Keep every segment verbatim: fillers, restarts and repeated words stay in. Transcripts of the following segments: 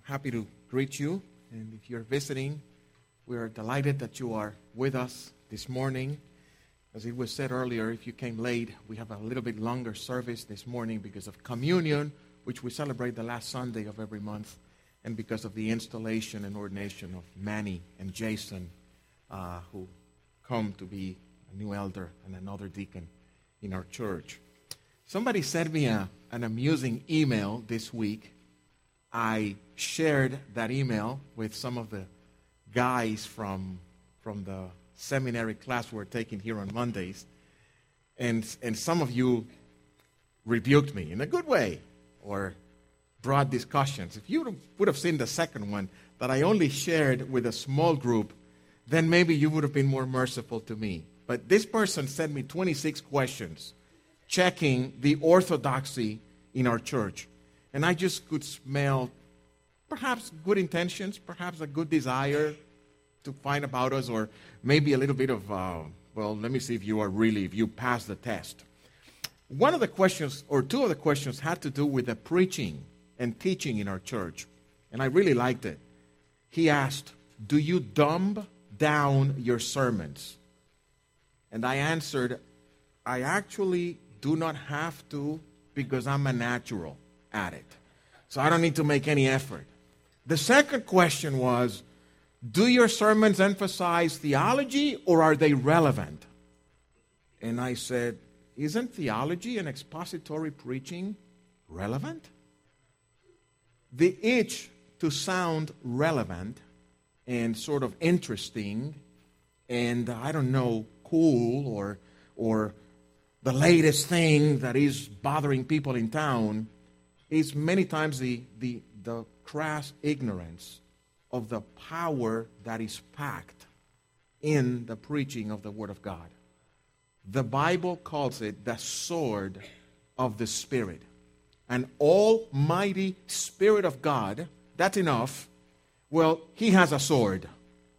happy to greet you. And if you're visiting, we are delighted that you are with us this morning. As it was said earlier, if you came late, we have a little bit longer service this morning because of communion, which we celebrate the last Sunday of every month, and because of the installation and ordination of Manny and Jason, uh, who come to be a new elder and another deacon in our church. Somebody sent me a, an amusing email this week. I shared that email with some of the guys from, from the seminary class we're taking here on Mondays. And, and some of you rebuked me in a good way or brought discussions. If you would have seen the second one that I only shared with a small group, then maybe you would have been more merciful to me. But this person sent me twenty-six questions checking the orthodoxy in our church. And I just could smell perhaps good intentions, perhaps a good desire to find about us, or maybe a little bit of, uh, well, let me see if you are really, if you pass the test. One of the questions, or two of the questions, had to do with the preaching and teaching in our church. And I really liked it. He asked, do you dumb down your sermons? And I answered, I actually do not have to because I'm a natural at it. So I don't need to make any effort. The second question was, do your sermons emphasize theology or are they relevant? And I said, isn't theology and expository preaching relevant? The itch to sound relevant and sort of interesting and, I don't know, cool or or the latest thing that is bothering people in town is many times the, the, the crass ignorance of the power that is packed in the preaching of the Word of God. The Bible calls it the sword of the Spirit. An almighty Spirit of God, that's enough. Well, He has a sword,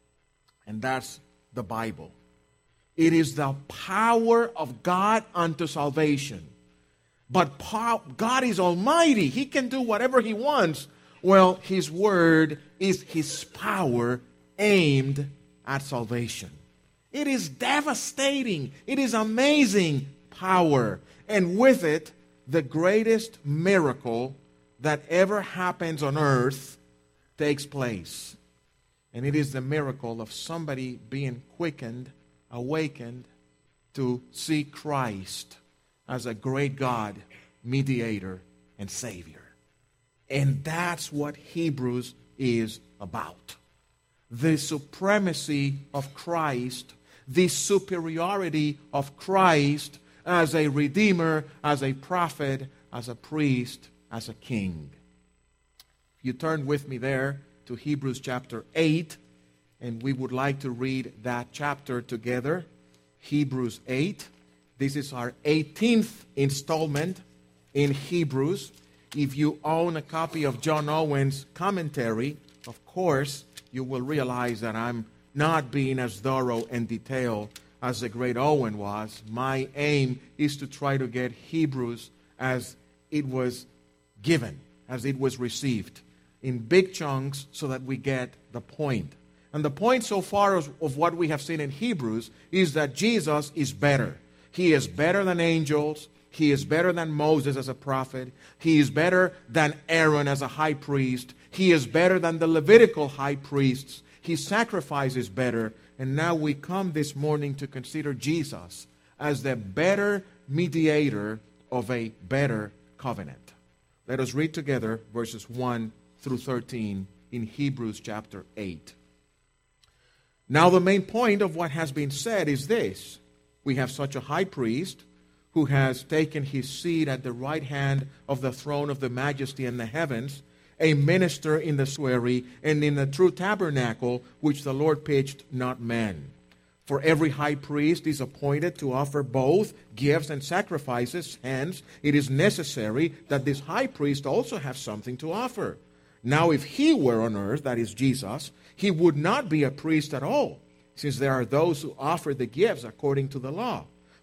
and that's the Bible. It is the power of God unto salvation. But God is almighty. He can do whatever He wants. Well, His word is His power aimed at salvation. It is devastating. It is amazing power. And with it, the greatest miracle that ever happens on earth takes place. And it is the miracle of somebody being quickened, awakened to see Christ as a great God, mediator, and Savior. And that's what Hebrews is about. The supremacy of Christ, the superiority of Christ as a Redeemer, as a prophet, as a priest, as a king. If you turn with me there to Hebrews chapter eight, and we would like to read that chapter together, Hebrews eight. This is our eighteenth installment in Hebrews. If you own a copy of John Owen's commentary, of course, you will realize that I'm not being as thorough and detailed as the great Owen was. My aim is to try to get Hebrews as it was given, as it was received, in big chunks so that we get the point. And the point so far of what we have seen in Hebrews is that Jesus is better. He is better than angels. He is better than Moses as a prophet. He is better than Aaron as a high priest. He is better than the Levitical high priests. His sacrifice is better. And now we come this morning to consider Jesus as the better mediator of a better covenant. Let us read together verses one through thirteen in Hebrews chapter eight. Now the main point of what has been said is this. We have such a high priest who has taken his seat at the right hand of the throne of the majesty in the heavens, a minister in the sanctuary and in the true tabernacle which the Lord pitched, not man. For every high priest is appointed to offer both gifts and sacrifices. Hence, it is necessary that this high priest also have something to offer. Now, if he were on earth, that is Jesus, he would not be a priest at all, since there are those who offer the gifts according to the law,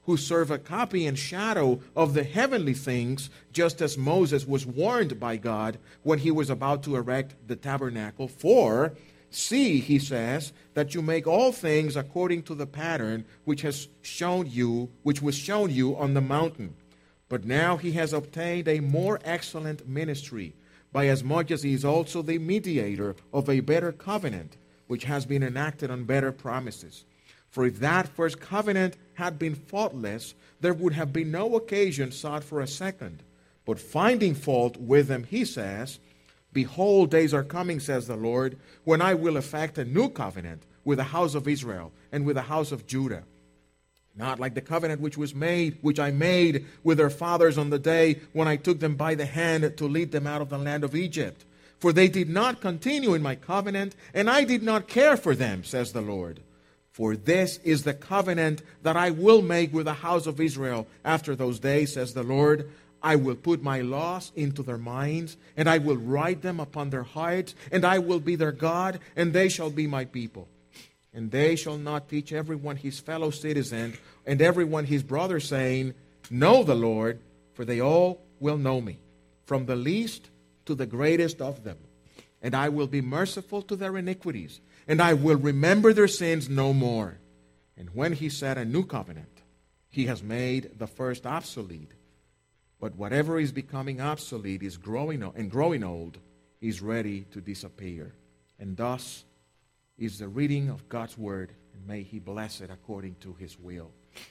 who serve a copy and shadow of the heavenly things, just as Moses was warned by God when he was about to erect the tabernacle. For, see, he says, that you make all things according to the pattern which has shown you, which was shown you on the mountain. But now he has obtained a more excellent ministry, by as much as he is also the mediator of a better covenant, which has been enacted on better promises. For if that first covenant had been faultless, there would have been no occasion sought for a second. But finding fault with them, he says, Behold, days are coming, says the Lord, when I will effect a new covenant with the house of Israel and with the house of Judah. Not like the covenant which was made, which I made with their fathers on the day when I took them by the hand to lead them out of the land of Egypt. For they did not continue in my covenant, and I did not care for them, says the Lord. For this is the covenant that I will make with the house of Israel after those days, says the Lord. I will put my laws into their minds, and I will write them upon their hearts, and I will be their God, and they shall be my people. And they shall not teach everyone his fellow citizen, and everyone his brother, saying, Know the Lord, for they all will know me, from the least to the greatest of them. And I will be merciful to their iniquities, and I will remember their sins no more. And when he said a new covenant, he has made the first obsolete. But whatever is becoming obsolete is growing and growing old is ready to disappear. And thus is the reading of God's word, and may he bless it according to his will.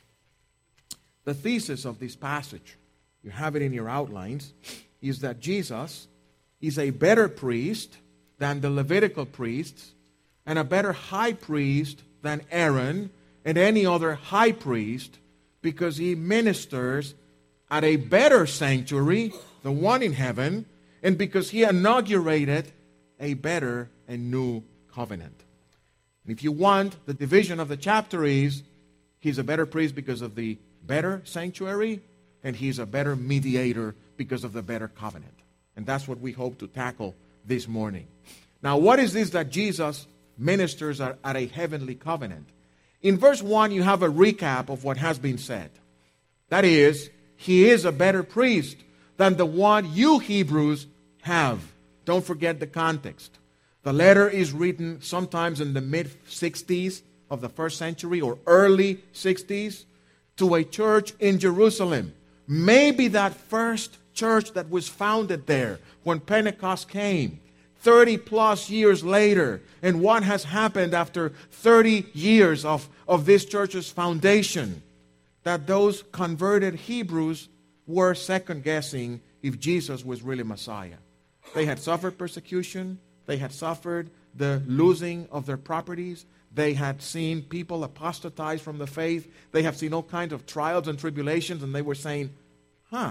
The thesis of this passage, you have it in your outlines, is that Jesus is a better priest than the Levitical priests, and a better high priest than Aaron and any other high priest, because he ministers at a better sanctuary, the one in heaven, and because he inaugurated a better and new covenant. And if you want, the division of the chapter is, he's a better priest because of the better sanctuary, and he's a better mediator because of the better covenant. And that's what we hope to tackle this morning. Now, what is this that Jesus ministers at, at a heavenly covenant? In verse one, you have a recap of what has been said. That is, he is a better priest than the one you Hebrews have. Don't forget the context. The letter is written sometimes in the mid-sixties of the first century or early sixties to a church in Jerusalem. Maybe that first church that was founded there when Pentecost came, thirty plus years later. And what has happened after thirty years of, of this church's foundation? That those converted Hebrews were second-guessing if Jesus was really Messiah. They had suffered persecution. They had suffered the losing of their properties. They had seen people apostatize from the faith. They have seen all kinds of trials and tribulations, and they were saying, huh,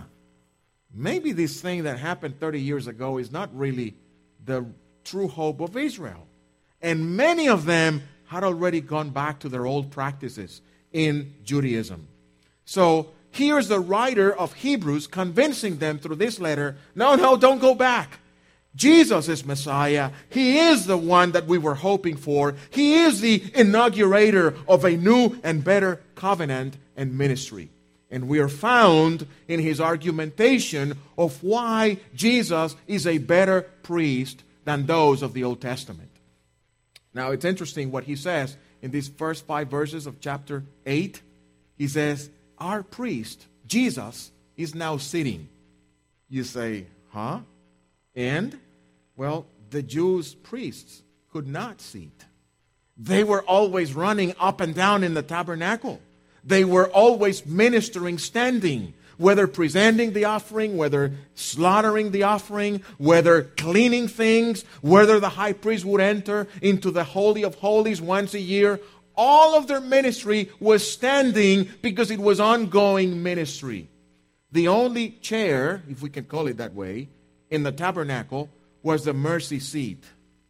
maybe this thing that happened thirty years ago is not really the true hope of Israel. And many of them had already gone back to their old practices in Judaism. So here's the writer of Hebrews convincing them through this letter, no, no, don't go back. Jesus is Messiah. He is the one that we were hoping for. He is the inaugurator of a new and better covenant and ministry. And we are found in his argumentation of why Jesus is a better priest than those of the Old Testament. Now, it's interesting what he says in these first five verses of chapter eight. He says, our priest, Jesus, is now sitting. You say, huh? And, well, the Jews' priests could not sit. They were always running up and down in the tabernacle. They were always ministering standing, whether presenting the offering, whether slaughtering the offering, whether cleaning things, whether the high priest would enter into the Holy of Holies once a year. All of their ministry was standing because it was ongoing ministry. The only chair, if we can call it that way, in the tabernacle was the mercy seat.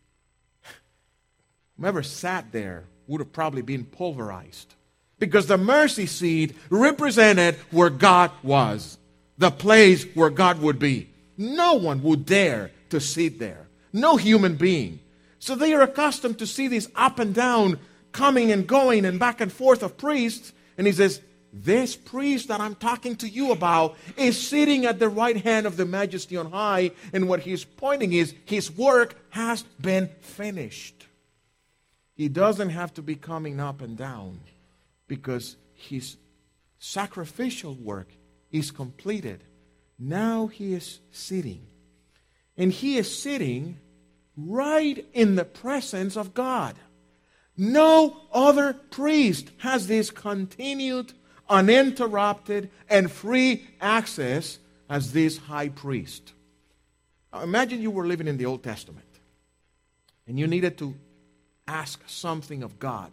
Whoever sat there would have probably been pulverized, because the mercy seat represented where God was, the place where God would be. No one would dare to sit there. No human being. So they are accustomed to see this up and down, coming and going and back and forth of priests. And he says, this priest that I'm talking to you about is sitting at the right hand of the Majesty on high, and what he's pointing is his work has been finished. He doesn't have to be coming up and down because his sacrificial work is completed. Now he is sitting. And he is sitting right in the presence of God. No other priest has this continued, uninterrupted, and free access as this high priest. Now imagine you were living in the Old Testament and you needed to ask something of God.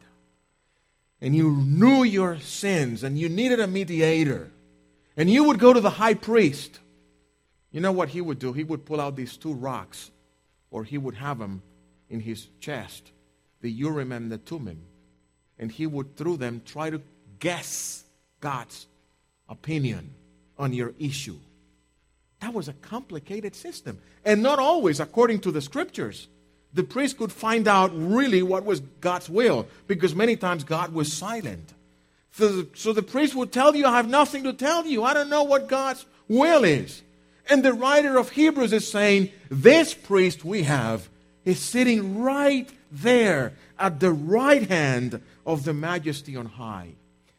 And you knew your sins and you needed a mediator. And you would go to the high priest. You know what he would do? He would pull out these two rocks, or he would have them in his chest, the Urim and the Thummim. And he would, through them, try to guess God's opinion on your issue. That was a complicated system. And not always, according to the scriptures, the priest could find out really what was God's will, because many times God was silent. So, so the priest would tell you, I have nothing to tell you. I don't know what God's will is. And the writer of Hebrews is saying, this priest we have is sitting right there at the right hand of the Majesty on high.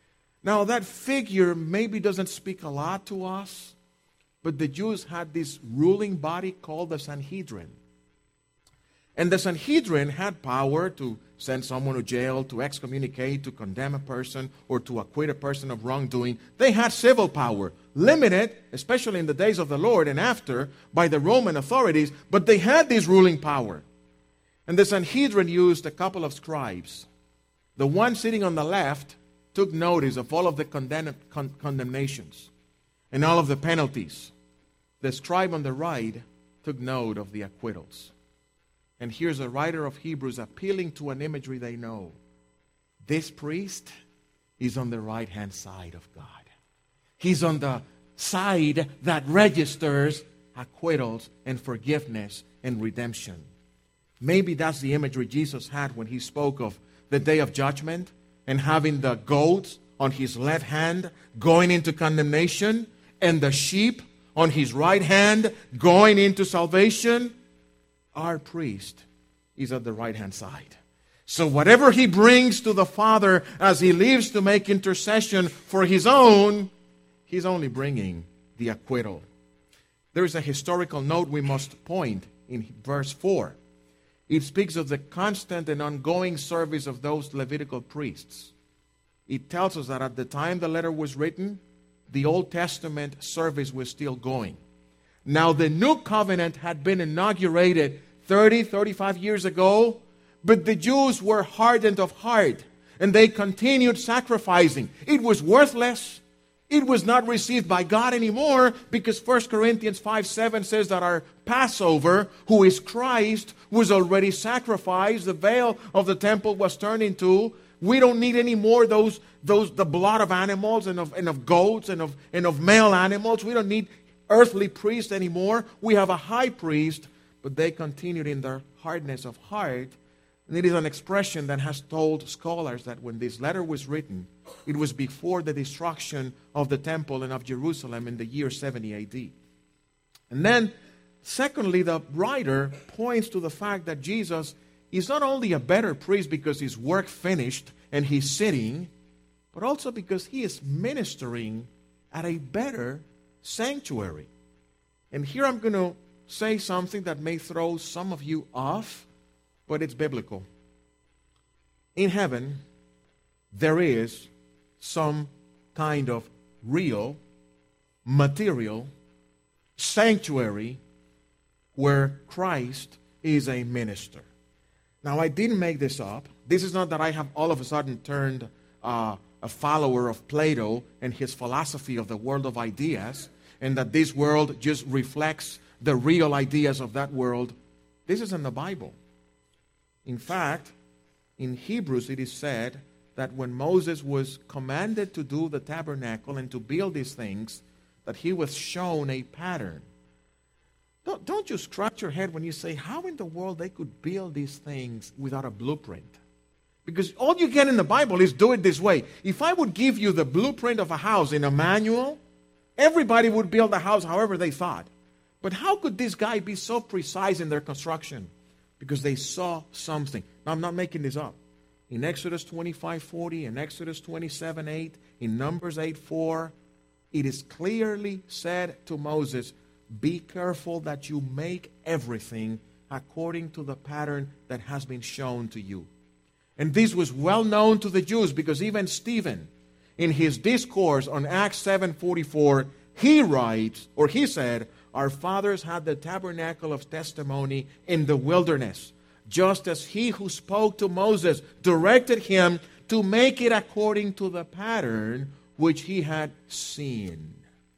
Now that figure maybe doesn't speak a lot to us, but the Jews had this ruling body called the Sanhedrin. And the Sanhedrin had power to send someone to jail, to excommunicate, to condemn a person, or to acquit a person of wrongdoing. They had civil power, limited, especially in the days of the Lord and after, by the Roman authorities, but they had this ruling power. And the Sanhedrin used a couple of scribes. The one sitting on the left took notice of all of the condemn- con- condemnations and all of the penalties. The scribe on the right took note of the acquittals. And here's a writer of Hebrews appealing to an imagery they know. This priest is on the right-hand side of God. He's on the side that registers acquittals and forgiveness and redemption. Maybe that's the imagery Jesus had when he spoke of the day of judgment and having the goats on his left hand going into condemnation and the sheep on his right hand going into salvation. Our priest is at the right-hand side. So whatever he brings to the Father as he lives to make intercession for his own, he's only bringing the acquittal. There is a historical note we must point in verse four. It speaks of the constant and ongoing service of those Levitical priests. It tells us that at the time the letter was written, the Old Testament service was still going. Now, the new covenant had been inaugurated thirty, thirty-five years ago, but the Jews were hardened of heart, and they continued sacrificing. It was worthless. It was not received by God anymore, because First Corinthians five seven says that our Passover, who is Christ, was already sacrificed. The veil of the temple was turned into. We don't need any more those, those the blood of animals and of, and of goats and of, and of male animals. We don't need earthly priests anymore. We have a high priest, but they continued in their hardness of heart. And it is an expression that has told scholars that when this letter was written, it was before the destruction of the temple and of Jerusalem in the year seventy A D. And then, secondly, the writer points to the fact that Jesus is not only a better priest because his work finished and he's sitting, but also because he is ministering at a better sanctuary. And here I'm going to say something that may throw some of you off, but it's biblical. In heaven, there is some kind of real, material sanctuary where Christ is a minister. Now, I didn't make this up. This is not that I have all of a sudden turned uh, a follower of Plato and his philosophy of the world of ideas, and that this world just reflects the real ideas of that world. This is in the Bible. In fact, in Hebrews it is said that when Moses was commanded to do the tabernacle and to build these things, that he was shown a pattern. Don't, don't you scratch your head when you say, how in the world they could build these things without a blueprint? Because all you get in the Bible is do it this way. If I would give you the blueprint of a house in a manual, everybody would build a house however they thought. But how could this guy be so precise in their construction? Because they saw something. Now, I'm not making this up. In Exodus twenty-five forty, in Exodus twenty-seven eight, in Numbers eight four, it is clearly said to Moses, be careful that you make everything according to the pattern that has been shown to you. And this was well known to the Jews because even Stephen, in his discourse on Acts seven forty-four, he writes, or he said, our fathers had the tabernacle of testimony in the wilderness, just as he who spoke to Moses directed him to make it according to the pattern which he had seen.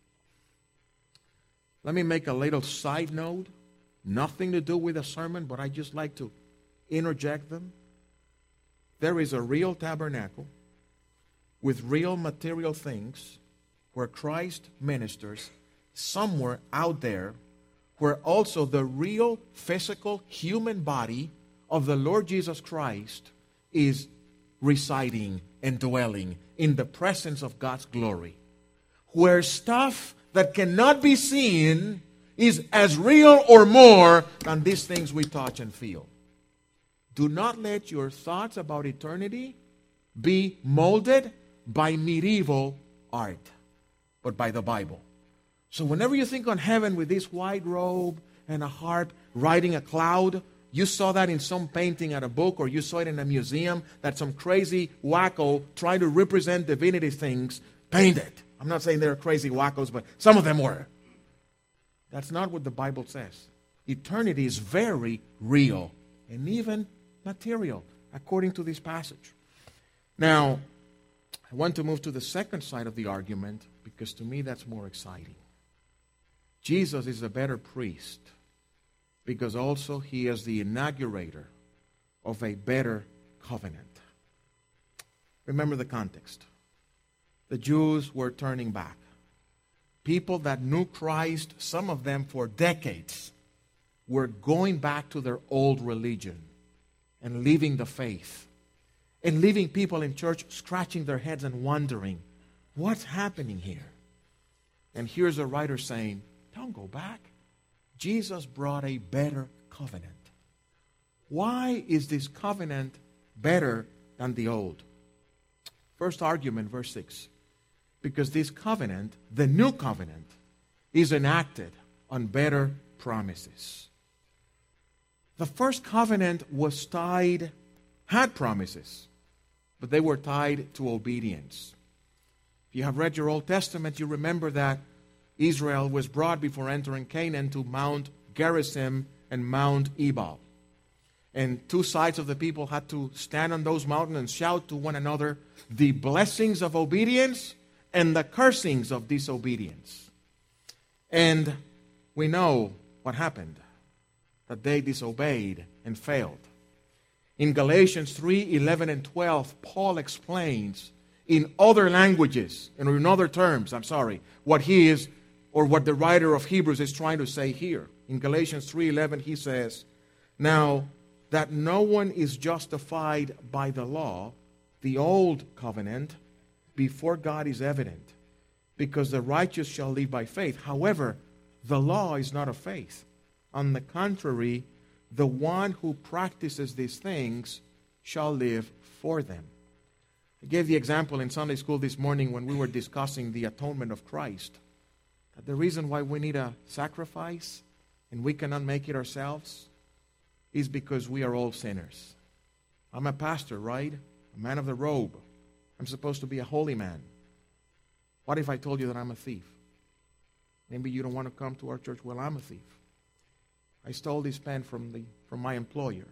Let me make a little side note. Nothing to do with a sermon, but I just like to interject them. There is a real tabernacle with real material things where Christ ministers somewhere out there, where also the real physical human body of the Lord Jesus Christ is residing and dwelling in the presence of God's glory. Where stuff that cannot be seen is as real or more than these things we touch and feel. Do not let your thoughts about eternity be molded by medieval art, but by the Bible. So whenever you think on heaven with this white robe and a harp riding a cloud, you saw that in some painting at a book, or you saw it in a museum that some crazy wacko trying to represent divinity things painted. I'm not saying they're crazy wackos, but some of them were. That's not what the Bible says. Eternity is very real and even material, according to this passage. Now, I want to move to the second side of the argument, because to me that's more exciting. Jesus is a better priest because also he is the inaugurator of a better covenant. Remember the context. The Jews were turning back. People that knew Christ, some of them for decades, were going back to their old religion and leaving the faith. And leaving people in church scratching their heads and wondering, what's happening here? And here's a writer saying, don't go back. Jesus brought a better covenant. Why is this covenant better than the old? First argument, verse six. Because this covenant, the new covenant, is enacted on better promises. The first covenant was tied, had promises, but they were tied to obedience. If you have read your Old Testament, you remember that Israel was brought before entering Canaan to Mount Gerizim and Mount Ebal. And two sides of the people had to stand on those mountains and shout to one another the blessings of obedience and the cursings of disobedience. And we know what happened, that they disobeyed and failed. In Galatians three, eleven and twelve, Paul explains in other languages, and in other terms, I'm sorry, what he is, or what the writer of Hebrews is trying to say here. In Galatians three eleven, he says, now that no one is justified by the law, the old covenant, before God is evident, because the righteous shall live by faith. However, the law is not of faith. On the contrary, the one who practices these things shall live for them. I gave the example in Sunday school this morning when we were discussing the atonement of Christ, that the reason why we need a sacrifice and we cannot make it ourselves is because we are all sinners. I'm a pastor, right? A man of the robe. I'm supposed to be a holy man. What if I told you that I'm a thief? Maybe you don't want to come to our church. Well, I'm a thief. I stole this pen from the from my employer.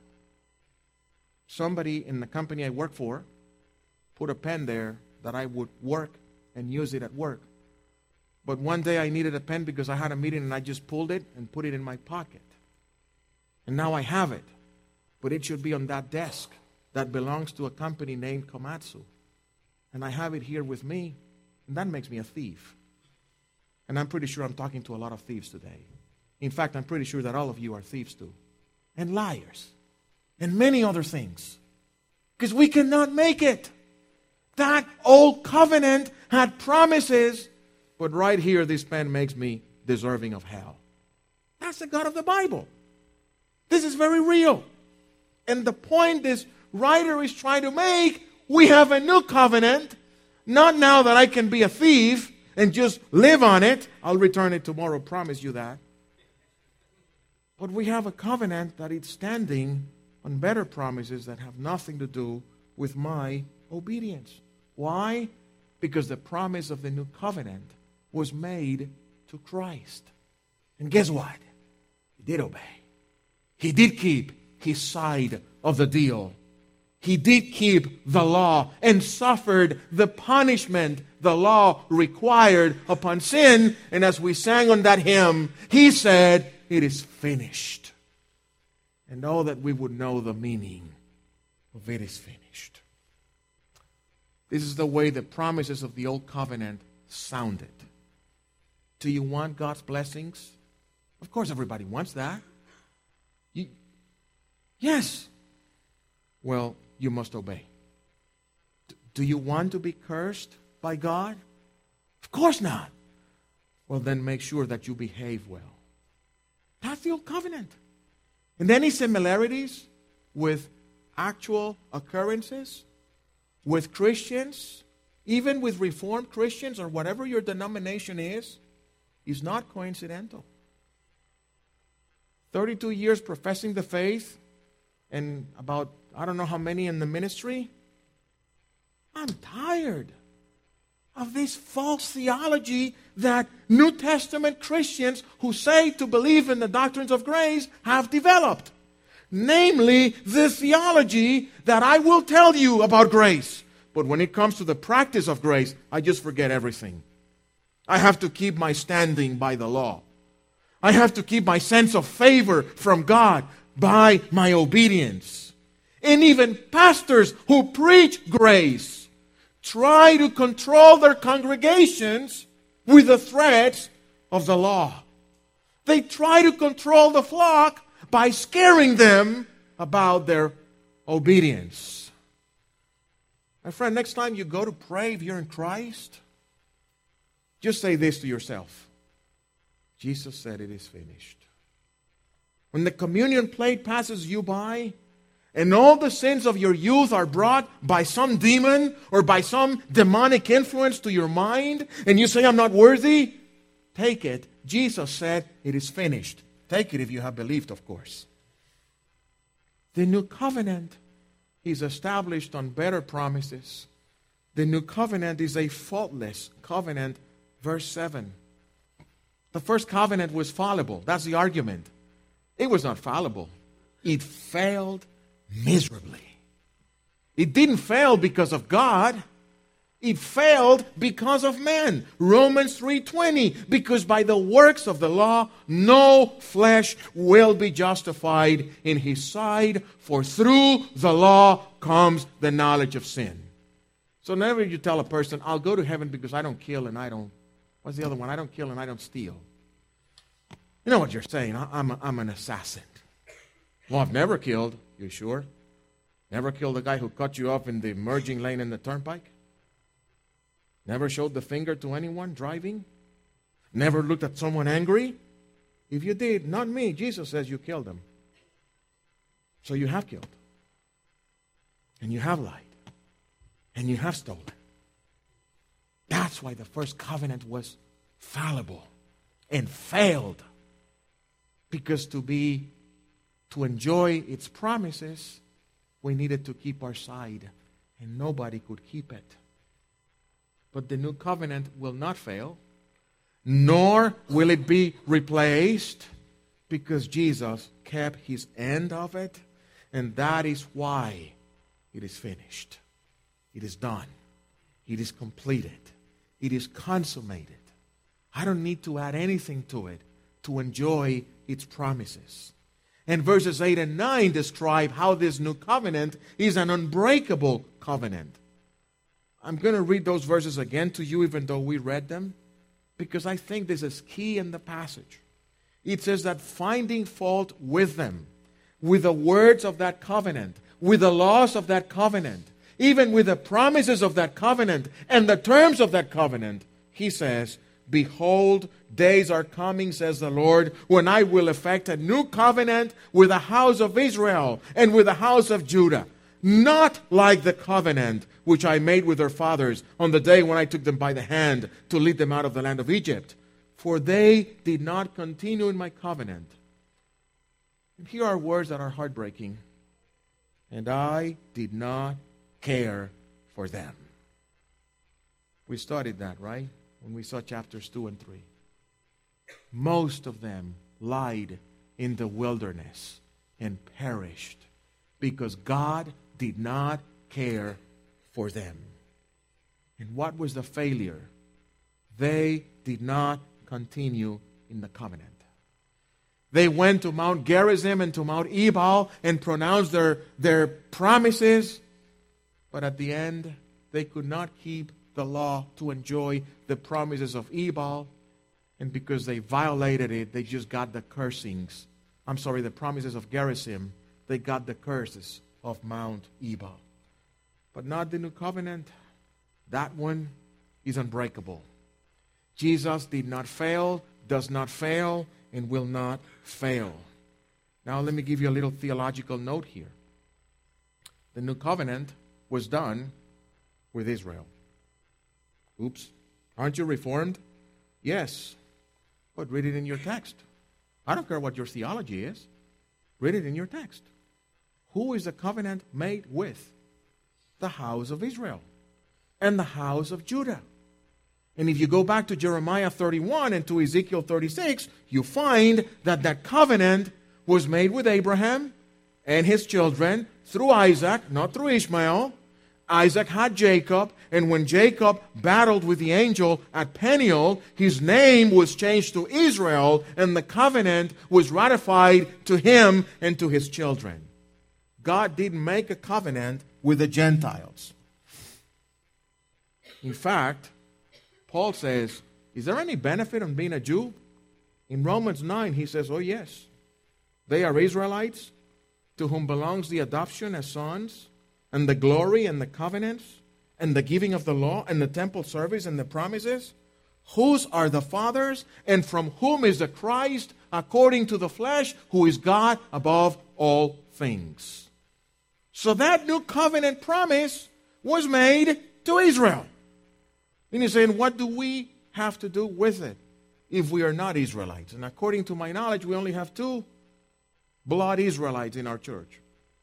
Somebody in the company I work for put a pen there that I would work and use it at work. But one day I needed a pen because I had a meeting and I just pulled it and put it in my pocket. And now I have it. But it should be on that desk that belongs to a company named Komatsu. And I have it here with me, and that makes me a thief. And I'm pretty sure I'm talking to a lot of thieves today. In fact, I'm pretty sure that all of you are thieves too. And liars. And many other things. because we cannot make it. That old covenant had promises, but right here this man makes me deserving of hell. That's the God of the Bible. This is very real. And the point this writer is trying to make, we have a new covenant, not now that I can be a thief and just live on it. I'll return it tomorrow, promise you that. But we have a covenant that is standing on better promises that have nothing to do with my obedience. Why? Because the promise of the new covenant was made to Christ. And guess what? He did obey. He did keep his side of the deal. He did keep the law and suffered the punishment the law required upon sin. And as we sang on that hymn, he said, it is finished. And oh, that we would know the meaning of it is finished. This is the way the promises of the old covenant sounded. Do you want God's blessings? Of course, everybody wants that. You, yes. Well, you must obey. D- do you want to be cursed by God? Of course not. Well, then make sure that you behave well. That's the old covenant. And any similarities with actual occurrences, with Christians, even with Reformed Christians or whatever your denomination is, is not coincidental. thirty-two years professing the faith and about, I don't know how many in the ministry. I'm tired of this false theology that New Testament Christians who say to believe in the doctrines of grace have developed. Namely, the theology that I will tell you about grace. But when it comes to the practice of grace, I just forget everything. I have to keep my standing by the law. I have to keep my sense of favor from God by my obedience. And even pastors who preach grace try to control their congregations with the threats of the law. They try to control the flock by scaring them about their obedience. My friend, next time you go to pray, if you're in Christ, just say this to yourself. Jesus said it is finished. When the communion plate passes you by, and all the sins of your youth are brought by some demon or by some demonic influence to your mind, and you say, I'm not worthy, take it. Jesus said it is finished. Take it if you have believed, of course. The new covenant is established on better promises. The new covenant is a faultless covenant. Verse seven. The first covenant was fallible. That's the argument. It was not fallible. It failed miserably. It didn't fail because of God. It failed because of man. Romans three twenty, because by the works of the law, no flesh will be justified in his sight, for through the law comes the knowledge of sin. So whenever you tell a person, I'll go to heaven because I don't kill and I don't, what's the other one? I don't kill and I don't steal. You know what you're saying? I'm, a, I'm an assassin. Well, I've never killed. You sure? Never killed the guy who cut you off in the merging lane in the turnpike? Never showed the finger to anyone driving? Never looked at someone angry? If you did, not me. Jesus says you killed them. So you have killed. And you have lied. And you have stolen. That's why the first covenant was fallible and failed. Because to be, to enjoy its promises, we needed to keep our side. And nobody could keep it. But the new covenant will not fail, nor will it be replaced, because Jesus kept his end of it, and that is why it is finished. It is done. It is completed. It is consummated. I don't need to add anything to it to enjoy its promises. And verses eight and nine describe how this new covenant is an unbreakable covenant. I'm going to read those verses again to you, even though we read them, because I think this is key in the passage. It says that finding fault with them, with the words of that covenant, with the laws of that covenant, even with the promises of that covenant and the terms of that covenant, he says, behold, days are coming, says the Lord, when I will effect a new covenant with the house of Israel and with the house of Judah, not like the covenant which I made with their fathers on the day when I took them by the hand to lead them out of the land of Egypt. For they did not continue in my covenant. And here are words that are heartbreaking. And I did not care for them. We studied that, right? When we saw chapters two and three. Most of them lied in the wilderness and perished because God did not care for them. And what was the failure? They did not continue in the covenant. They went to Mount Gerizim and to Mount Ebal and pronounced their, their promises, but at the end, they could not keep the law to enjoy the promises of Ebal, and because they violated it, they just got the cursings. I'm sorry, the promises of Gerizim, they got the curses of Mount Ebal. But not the new covenant. That one is unbreakable. Jesus did not fail, does not fail, and will not fail. Now let me give you a little theological note here. The new covenant was done with Israel. Oops. Aren't you reformed? Yes. But read it in your text. I don't care what your theology is. Read it in your text. Who is the covenant made with? The house of Israel and the house of Judah. And if you go back to Jeremiah thirty-one and to Ezekiel thirty-six, you find that that covenant was made with Abraham and his children through Isaac, not through Ishmael. Isaac had Jacob, and when Jacob battled with the angel at Peniel, his name was changed to Israel, and the covenant was ratified to him and to his children. God didn't make a covenant with the Gentiles. In fact, Paul says, is there any benefit on being a Jew? In Romans nine, he says, oh yes. They are Israelites to whom belongs the adoption as sons, and the glory and the covenants, and the giving of the law, and the temple service, and the promises. Whose are the fathers, and from whom is the Christ, according to the flesh, who is God above all things. So that new covenant promise was made to Israel. And he's saying, what do we have to do with it if we are not Israelites? And according to my knowledge, we only have two blood Israelites in our church.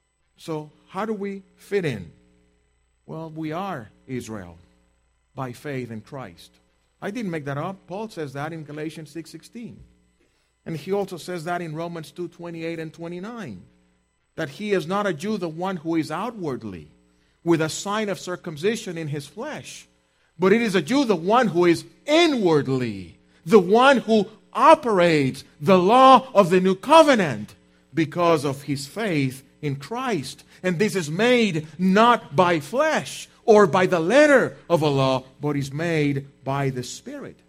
So how do we fit in? Well, we are Israel by faith in Christ. I didn't make that up. Paul says that in Galatians six sixteen. And he also says that in Romans two twenty-eight and twenty-nine. That he is not a Jew, the one who is outwardly, with a sign of circumcision in his flesh. But it is a Jew, the one who is inwardly, the one who operates the law of the new covenant because of his faith in Christ. And this is made not by flesh or by the letter of a law, but is made by the Spirit.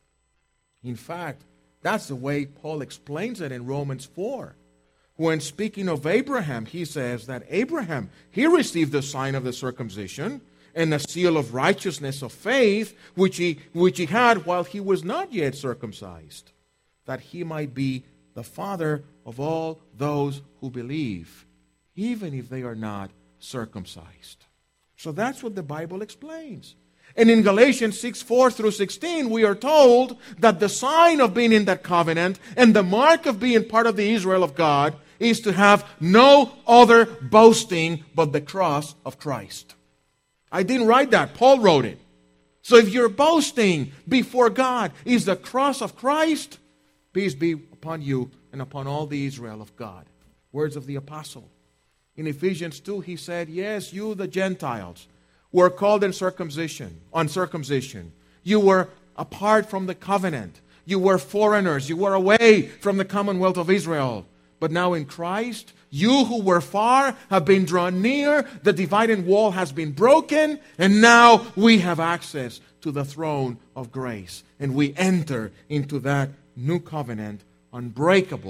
In fact, that's the way Paul explains it in Romans four. When speaking of Abraham, he says that Abraham, he received the sign of the circumcision and the seal of righteousness of faith, which he, which he had while he was not yet circumcised, that he might be the father of all those who believe, even if they are not circumcised. So that's what the Bible explains. And in Galatians six, four through sixteen, we are told that the sign of being in that covenant and the mark of being part of the Israel of God is to have no other boasting but the cross of Christ. I didn't write that. Paul wrote it. So if you're boasting before God is the cross of Christ, peace be upon you and upon all the Israel of God. Words of the apostle. In Ephesians two, he said, yes, you the Gentiles were called in circumcision, uncircumcision. You were apart from the covenant. You were foreigners. You were away from the commonwealth of Israel. But now in Christ, you who were far have been drawn near. The dividing wall has been broken. And now we have access to the throne of grace. And we enter into that new covenant, unbreakable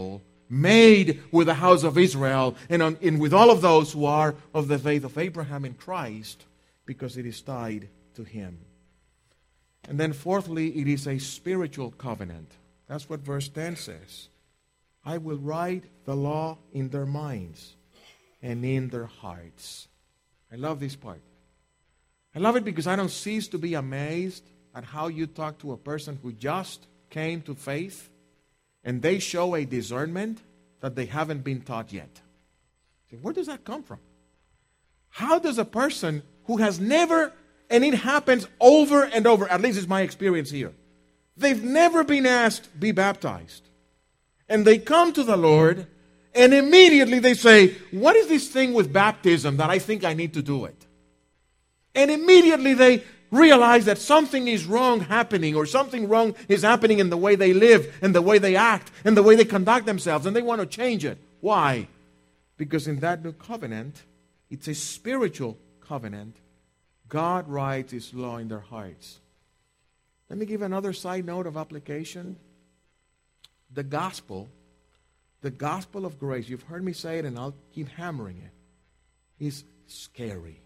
made with the house of Israel and, on, and with all of those who are of the faith of Abraham in Christ, because it is tied to Him. And then fourthly, it is a spiritual covenant. That's what verse ten says. I will write the law in their minds and in their hearts. I love this part. I love it because I don't cease to be amazed at how you talk to a person who just came to faith and they show a discernment that they haven't been taught yet. So where does that come from? How does a person who has never, and it happens over and over, at least it's my experience here, they've never been asked, be baptized. And they come to the Lord, and immediately they say, what is this thing with baptism that I think I need to do it? And immediately they realize that something is wrong happening, or something wrong is happening in the way they live, and the way they act, and the way they conduct themselves, and they want to change it. Why? Because in that new covenant, it's a spiritual covenant. God writes His law in their hearts. Let me give another side note of application. The gospel, the gospel of grace, you've heard me say it and I'll keep hammering it, is scary.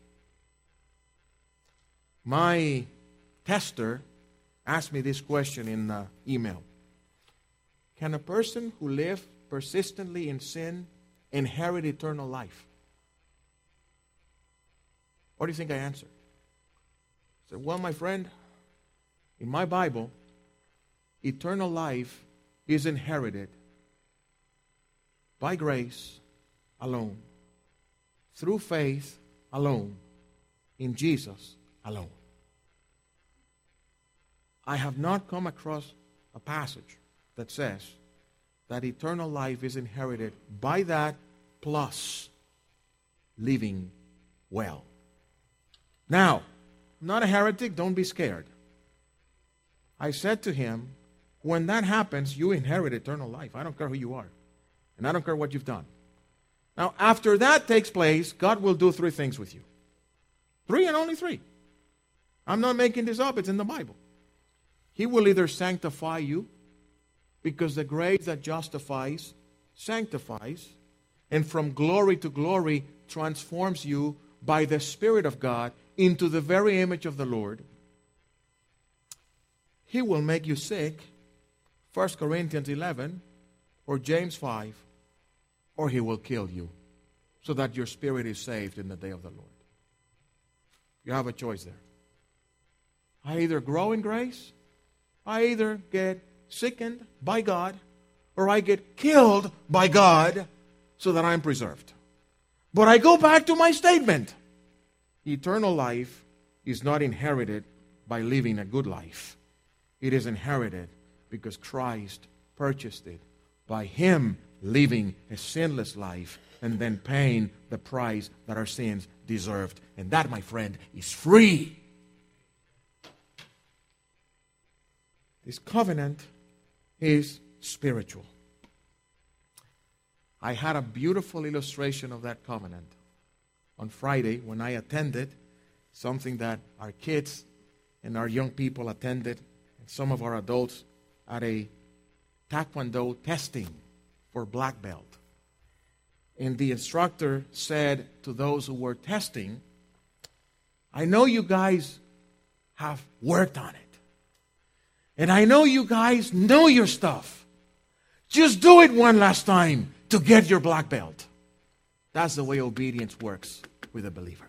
My tester asked me this question in the email. Can a person who lives persistently in sin inherit eternal life? What do you think I answered? I said, well, my friend, in my Bible, eternal life is inherited by grace alone, through faith alone, in Jesus alone. I have not come across a passage that says that eternal life is inherited by that plus living well. Now, I'm not a heretic, don't be scared. I said to him, when that happens, you inherit eternal life. I don't care who you are. And I don't care what you've done. Now, after that takes place, God will do three things with you. Three and only three. I'm not making this up. It's in the Bible. He will either sanctify you, because the grace that justifies, sanctifies, and from glory to glory transforms you by the Spirit of God into the very image of the Lord. He will make you sick, First Corinthians eleven, or James five, or He will kill you so that your spirit is saved in the day of the Lord. You have a choice there. I either grow in grace, I either get sickened by God, or I get killed by God so that I'm preserved. But I go back to my statement. Eternal life is not inherited by living a good life. It is inherited because Christ purchased it by Him living a sinless life and then paying the price that our sins deserved. And that, my friend, is free. This covenant is spiritual. I had a beautiful illustration of that covenant on Friday when I attended something that our kids and our young people attended, and some of our adults, at a Taekwondo testing for black belt. And the instructor said to those who were testing, I know you guys have worked on it. And I know you guys know your stuff. Just do it one last time to get your black belt. That's the way obedience works with a believer.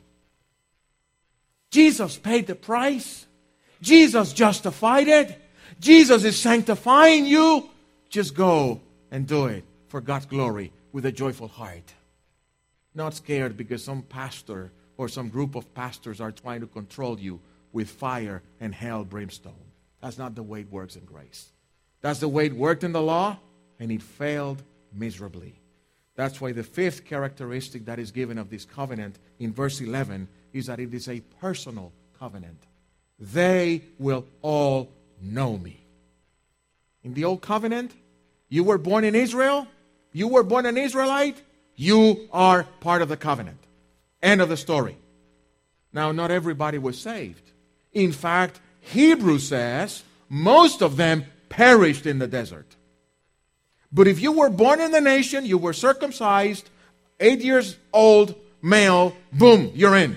Jesus paid the price. Jesus justified it. Jesus is sanctifying you. Just go and do it for God's glory with a joyful heart. Not scared because some pastor or some group of pastors are trying to control you with fire and hell brimstone. That's not the way it works in grace. That's the way it worked in the law, and it failed miserably. That's why the fifth characteristic that is given of this covenant in verse eleven is that it is a personal covenant. They will all know me. In the old covenant, you were born in Israel, you were born an Israelite, you are part of the covenant. End of the story. Now, not everybody was saved. In fact, Hebrews says most of them perished in the desert. But if you were born in the nation, you were circumcised, eight years old, male, boom, you're in.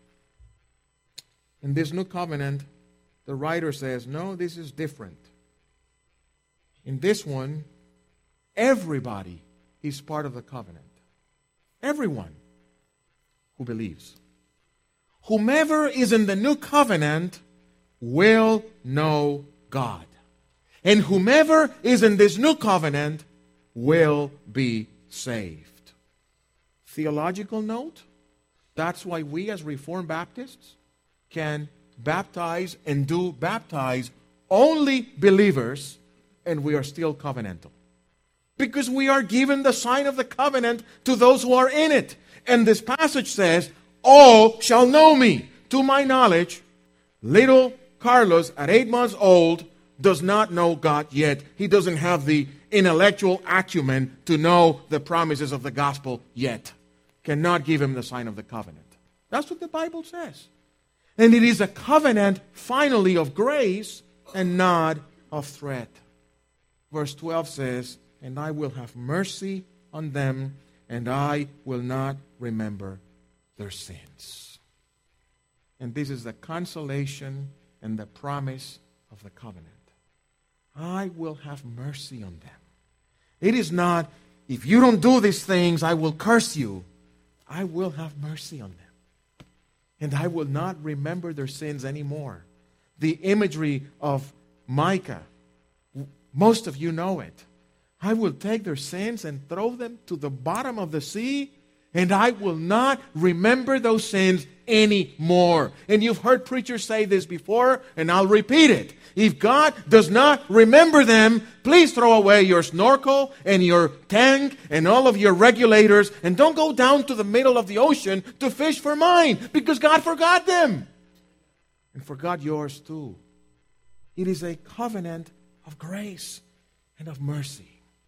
In this new covenant, the writer says, no, this is different. In this one, everybody is part of the covenant. Everyone who believes. Whomever is in the new covenant will know God. And whomever is in this new covenant will be saved. Theological note, that's why we as Reformed Baptists can baptize and do baptize only believers, and we are still covenantal. Because we are given the sign of the covenant to those who are in it. And this passage says, all shall know me. To my knowledge, little Carlos at eight months old does not know God yet. He doesn't have the intellectual acumen to know the promises of the gospel yet. Cannot give him the sign of the covenant. That's what the Bible says. And it is a covenant, finally, of grace and not of threat. Verse twelve says, and I will have mercy on them, and I will not remember their sins. And this is the consolation and the promise of the covenant. I will have mercy on them. It is not, if you don't do these things, I will curse you. I will have mercy on them. And I will not remember their sins anymore. The imagery of Micah, most of you know it. I will take their sins and throw them to the bottom of the sea, and I will not remember those sins anymore. And you've heard preachers say this before, and I'll repeat it. If God does not remember them, please throw away your snorkel and your tank and all of your regulators, and don't go down to the middle of the ocean to fish for mine, because God forgot them. And forgot yours too. It is a covenant of grace and of mercy.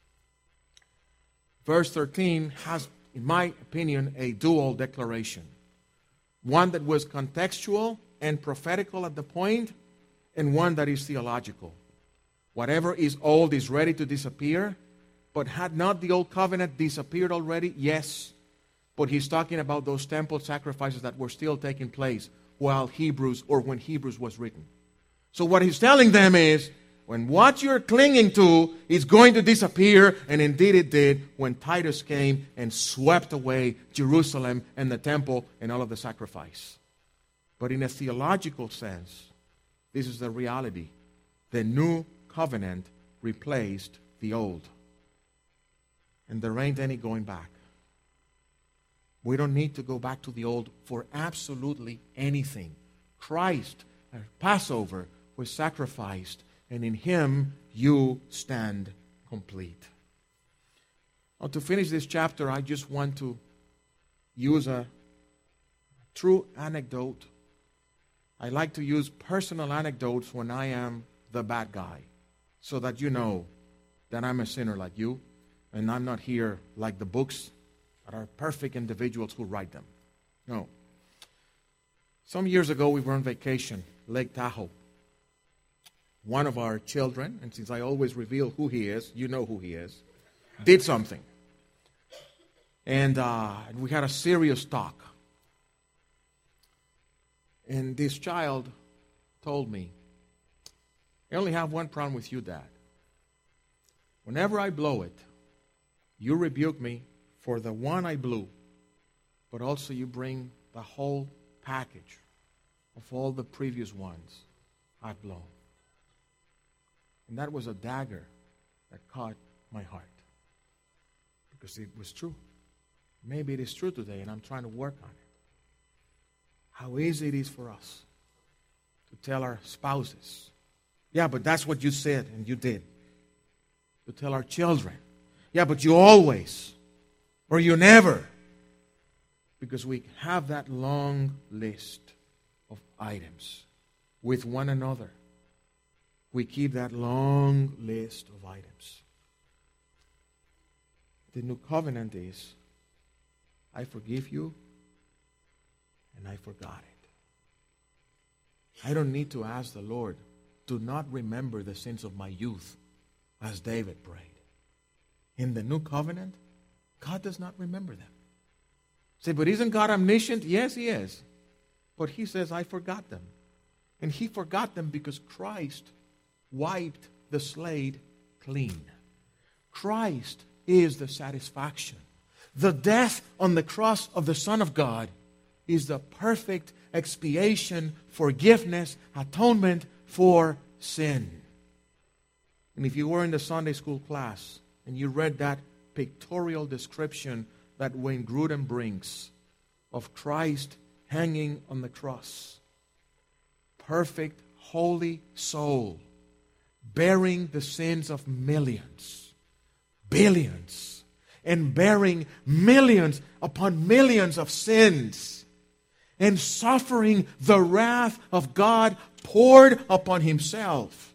Verse thirteen has, in my opinion, a dual declaration. One that was contextual and prophetical at the point, and one that is theological. Whatever is old is ready to disappear, but had not the old covenant disappeared already? Yes. But he's talking about those temple sacrifices that were still taking place while Hebrews, or when Hebrews was written. So what he's telling them is, when what you're clinging to is going to disappear, and indeed it did when Titus came and swept away Jerusalem and the temple and all of the sacrifice. But in a theological sense, this is the reality. The new covenant replaced the old. And there ain't any going back. We don't need to go back to the old for absolutely anything. Christ, our Passover, was sacrificed, and in Him you stand complete. Now, to finish this chapter, I just want to use a true anecdote. I like to use personal anecdotes when I am the bad guy, so that you know that I'm a sinner like you, and I'm not here like the books that are perfect individuals who write them. No. Some years ago, we were on vacation, Lake Tahoe. One of our children, and since I always reveal who he is, you know who he is, did something. And uh, we had a serious talk. And this child told me, I only have one problem with you, Dad. Whenever I blow it, you rebuke me for the one I blew, but also you bring the whole package of all the previous ones I've blown. And that was a dagger that caught my heart. Because it was true. Maybe it is true today, and I'm trying to work on it. How easy it is for us to tell our spouses, yeah, but that's what you said and you did. To tell our children, yeah, but you always, or you never. Because we have that long list of items with one another. We keep that long list of items. The new covenant is, I forgive you, and I forgot it. I don't need to ask the Lord, do not remember the sins of my youth, as David prayed. in the new covenant, God does not remember them. Say, but isn't God omniscient? Yes, He is. But He says, I forgot them. And He forgot them because Christ wiped the slate clean. Christ is the satisfaction. The death on the cross of the Son of God is the perfect expiation, forgiveness, atonement for sin. And if you were in the Sunday school class and you read that pictorial description that Wayne Grudem brings of Christ hanging on the cross, perfect, holy soul, bearing the sins of millions, billions, and bearing millions upon millions of sins, and suffering the wrath of God poured upon Himself,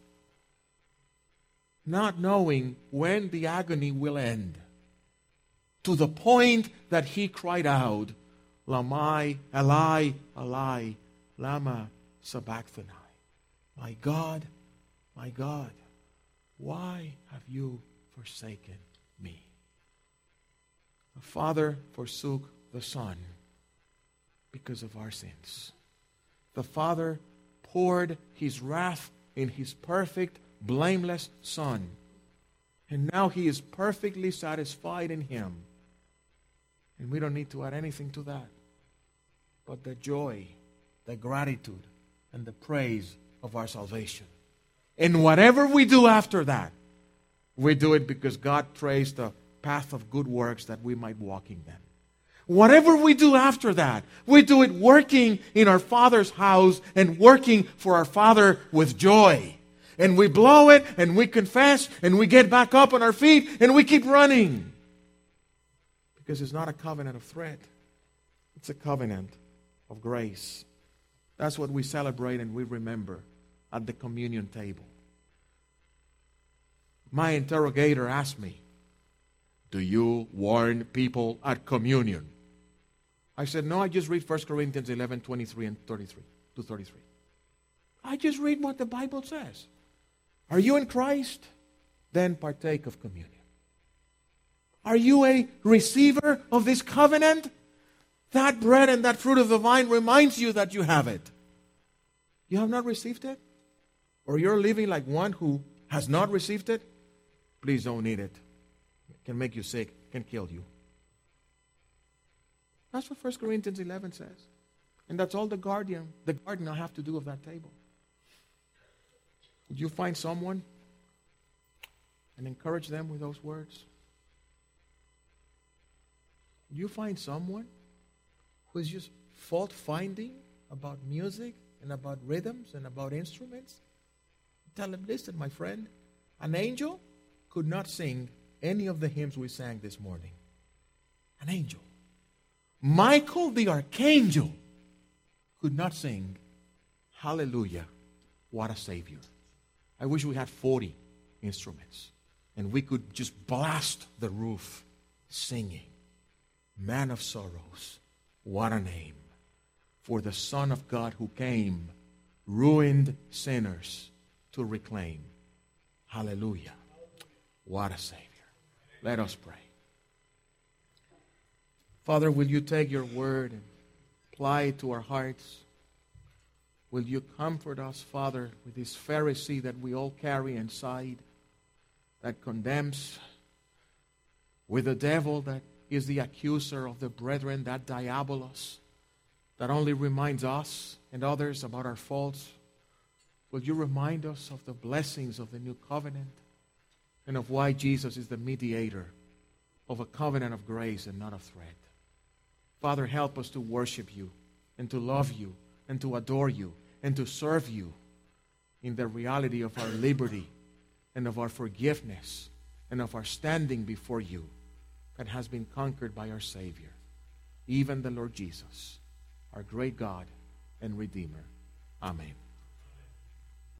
not knowing when the agony will end, to the point that He cried out, Lamai, Elai, Elai, Lama Sabachthani. My God, my God, why have you forsaken me? The Father forsook the Son because of our sins. The Father poured His wrath in His perfect, blameless Son. And now He is perfectly satisfied in Him. And we don't need to add anything to that. But the joy, the gratitude, and the praise of our salvation. And whatever we do after that, we do it because God traced a path of good works that we might walk in them. Whatever we do after that, we do it working in our Father's house and working for our Father with joy. And we blow it, and we confess, and we get back up on our feet, and we keep running. Because it's not a covenant of threat. It's a covenant of grace. That's what we celebrate and we remember at the communion table. My interrogator asked me, do you warn people at communion? I said, no, I just read First Corinthians eleven, twenty-three and thirty-three to thirty-three. I just read what the Bible says. Are you in Christ? Then partake of communion. Are you a receiver of this covenant? That bread and that fruit of the vine reminds you that you have it. You have not received it? Or you're living like one who has not received it? Please don't eat it. It can make you sick. It can kill you. That's what First Corinthians eleven says. And that's all the guardian, the guardian will have to do of that table. Would you find someone and encourage them with those words? Would you find someone who is just fault-finding about music and about rhythms and about instruments? Tell them, listen, my friend, an angel could not sing any of the hymns we sang this morning. An angel. Michael the archangel could not sing, Hallelujah, what a Savior. I wish we had forty instruments and we could just blast the roof singing, Man of sorrows, what a name for the Son of God who came, ruined sinners to reclaim. Hallelujah, what a Savior. Let us pray. Father, will you take your word and apply it to our hearts? Will you comfort us, Father, with this Pharisee that we all carry inside that condemns, with the devil that is the accuser of the brethren, that diabolos, that only reminds us and others about our faults? Will you remind us of the blessings of the new covenant and of why Jesus is the mediator of a covenant of grace and not of threat? Father, help us to worship you and to love you and to adore you and to serve you in the reality of our liberty and of our forgiveness and of our standing before you that has been conquered by our Savior, even the Lord Jesus, our great God and Redeemer. Amen.